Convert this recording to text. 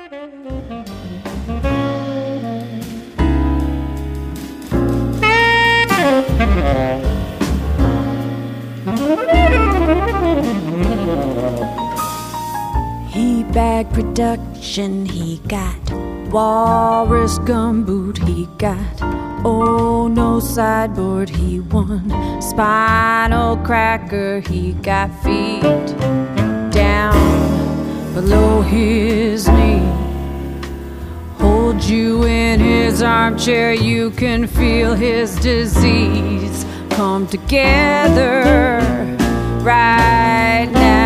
He bagged production, he got walrus gumboot, he got oh no sideboard, he won spinal cracker, he got feet down below his knee. Hold you in his armchair, you can feel his disease come together right now.